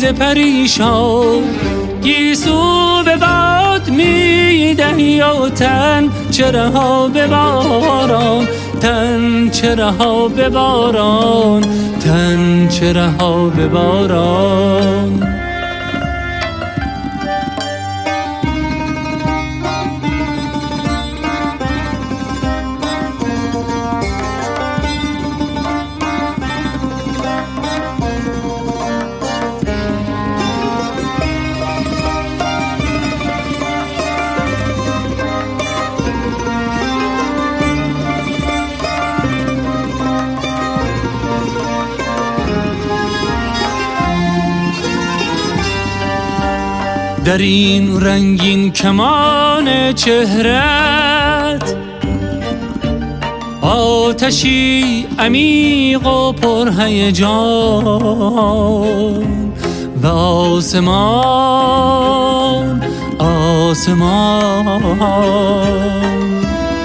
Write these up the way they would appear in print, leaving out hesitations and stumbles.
پریشان، گیسو به باد میدهی و تن چرا به باران، تن چرا به باران، تن چرا به باران. در این رنگین کمان چهرت آتشی عمیق و پرهیجان و آسمان، آسمان.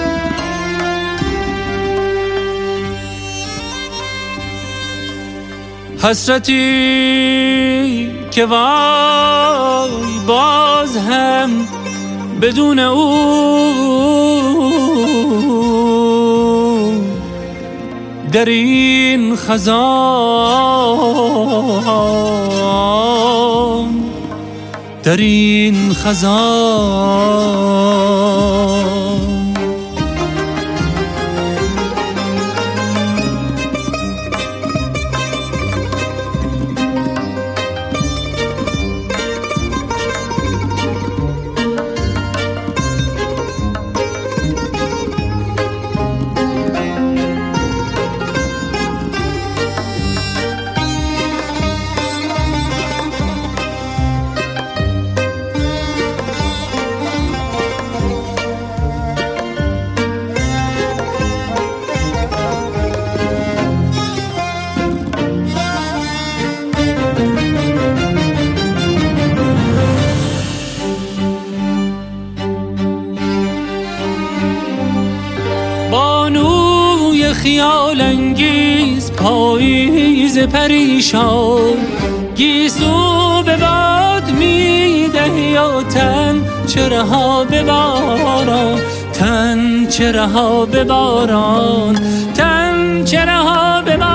حسرتی که وای باز هم بدون او در این خزان، در این خزان. بانوی خیال انگیز، پاییز پریشان، گیسو به باد میدهی و تن چرا به باران، تن چرا به باران، تن چرا به باران.